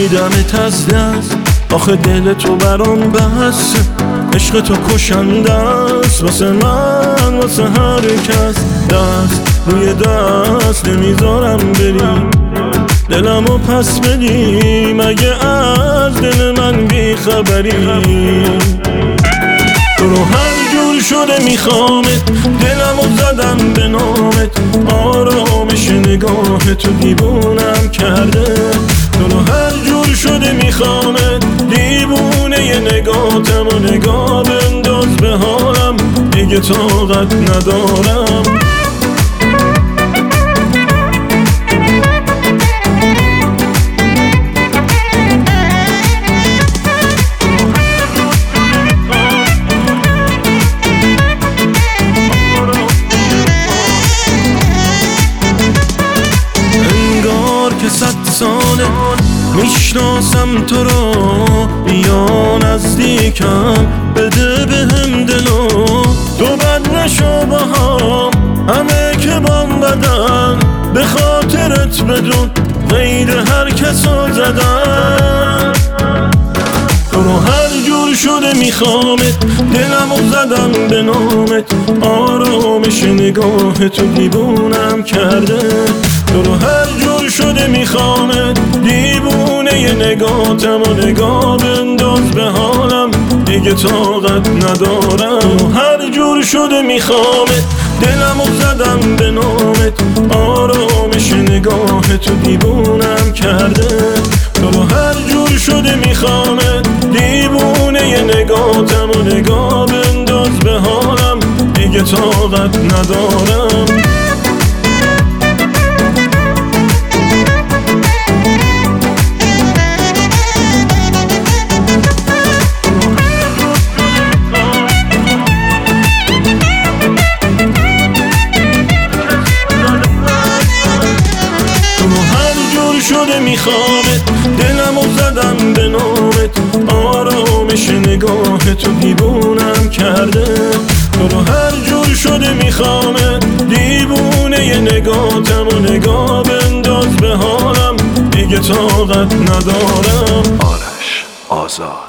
میدمت از دست، آخه دل تو برام بسته، عشق تو کشنده است واسه من واسه هر کس. دست روی دست نمیذارم بری، دلمو پس بدی مگه از دل من بیخبری. تو رو هر جور شده میخوامت، دلمو زدم به نامت، آرامش نگاه تو دیوونم کرده. تو رو هر جور شده میخوامت، دیوونه ی نگاهتم و نگاه بنداز به حالم، دیگه طاقت ندارم. که 100 ساله میشناسم تو رو، بیا نزدیکم بده بهم دلو. تو بد نشو باهام، همه که بام بدن، به خاطرت بدون غیر هر کسو زدن. تو رو هر جور شده میخوامت، دلمو زدم به نامت، آرامش نگاه تو دیوونم کرده. تو رو هر جور شده میخوامت، دیوونه ی نگاهتم و نگاه بنداز به حالم، دیگه طاقت ندارم. هر جور شده میخوامت، دلمو زدم به نامت، آرامش نگاه تو دیوونم کرده. تو رو هر جور شده میخوامت، دیوونه ی نگاهتم و نگاه بنداز به حالم، دیگه طاقت ندارم. شده میخوامت، دلمو زدم به نامت، آرامش نگاه تو دیوونم کرده. تو رو هر جور شده میخوامت، دیوونه ی نگاهتم و نگاه بنداز به حالم، دیگه طاقت ندارم. آرش آزاد.